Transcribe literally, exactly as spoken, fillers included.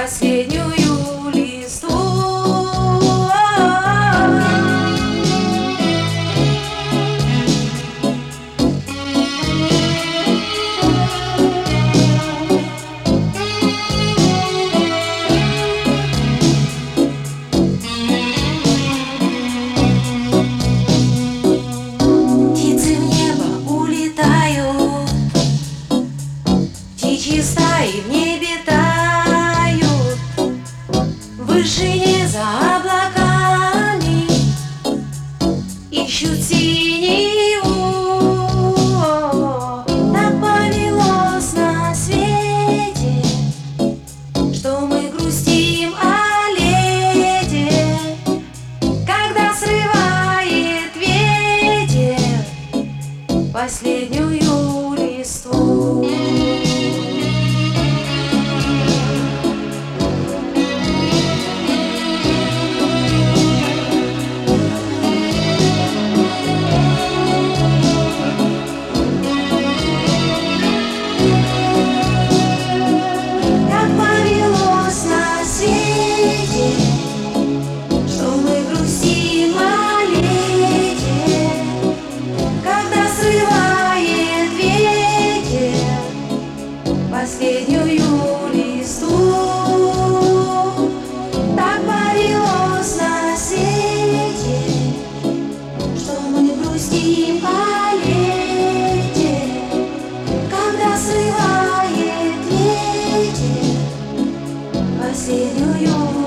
последнюю листву. Птицы в небо улетают, птичьи стаи в небе тают, в вышине за облаками ищут синеву. Так повелось на свете, что мы грустим о лете, когда срывает ветер последнюю листву. Последнюю листву. Так повелось на свете, что мы грустим о лете, когда срывает ветер последнюю